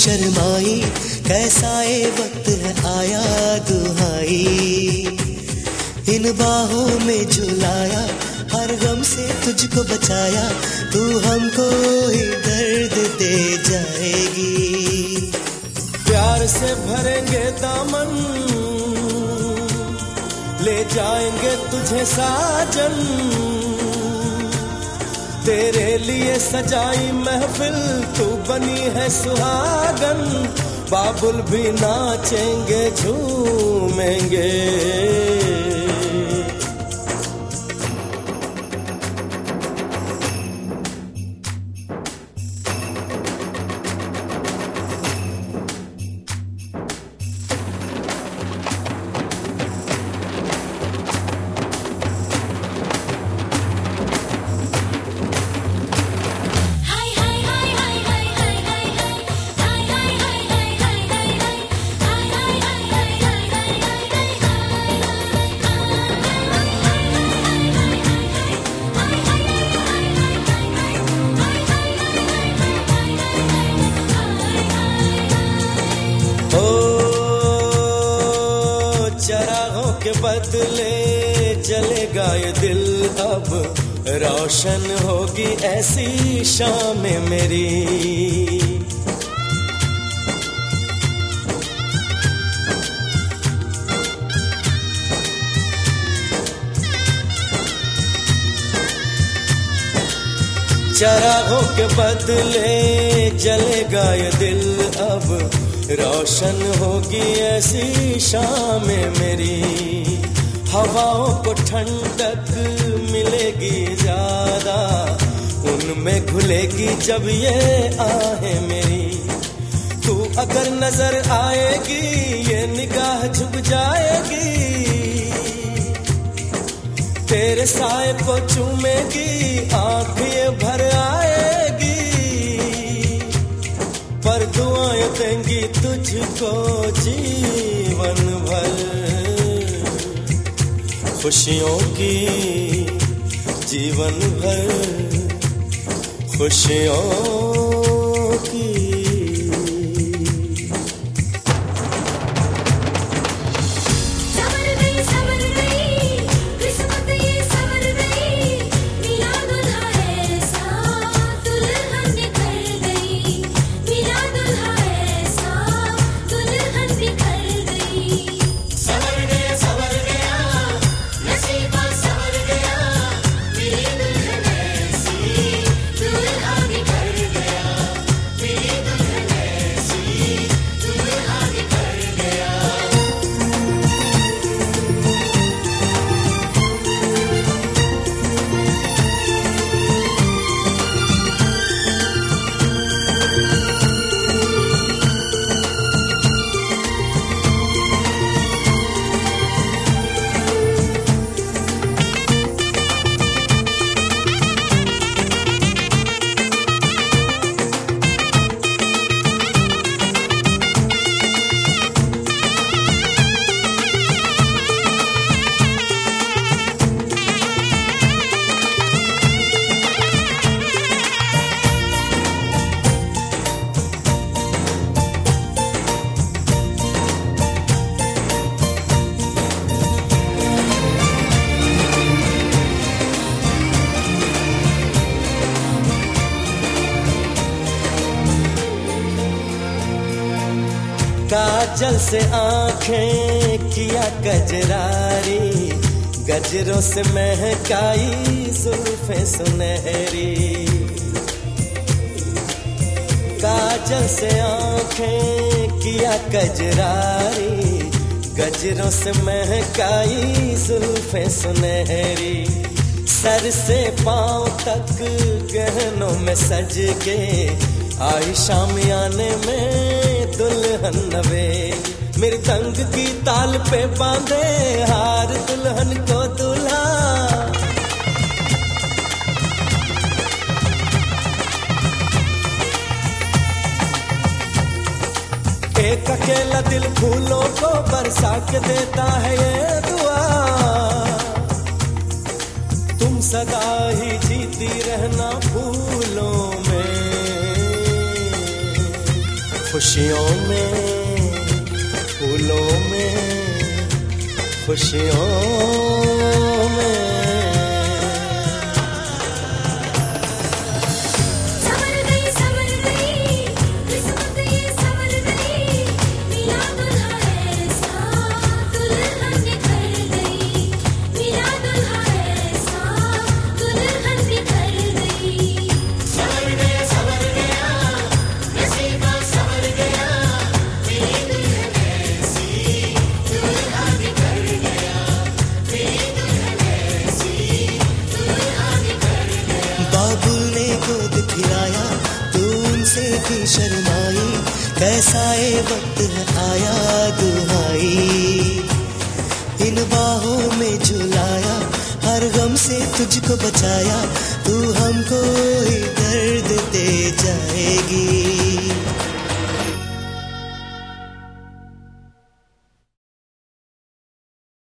शर्माई, कैसा ये वक्त है आया दुहाई। इन बाहों में झुलाया, हर गम से तुझको बचाया, तू हमको ही दर्द दे जाएगी। प्यार से भरेंगे दामन, ले जाएंगे तुझे साजन, तेरे लिए सजाई महफिल, तू बनी है सुहागन। बाबुल भी नाचेंगे झूमेंगे। चरागों के बदले जलेगा ये दिल, अब रोशन होगी ऐसी शाम मेरी। चरागों के बदले जलेगा ये दिल, अब रोशन होगी ऐसी शाम मेरी। हवाओं को ठंडक मिलेगी ज्यादा, उनमें घुलेगी जब ये आहें मेरी। तू अगर नजर आएगी ये निगाह झुक जाएगी, तेरे साए को चूमेगी आँख ये भर आएगी। पर दुआएं देंगी तुझको जीवन भर, खुशियों की जीवन भर, खुशियों की। काजल से आंखें किया कजरारी, गजरों से महकाई जुल्फें सुनहरी। काजल से आंखें किया कजरारी, गजरों से महकाई जुल्फें सुनहरी। सर से पांव तक गहनों में सज के आई शामियाने में दुल्हन नवे। मृदंग की ताल पे बांधे हार दुल्हन को दूल्हा। एक अकेला दिल फूलों को बरसा के देता है ये दुआ, तुम सदा ही जीती रहना फूलों में। खुशियों में, फूलों में, खुशियों में। बाबुल ने गोद खिलाया, तू उनसे भी शर्माई, कैसा ये वक्त है आया दुहाई। इन बाहों में झुलाया, हर गम से तुझको बचाया, तू हमको ही दर्द दे जाएगी।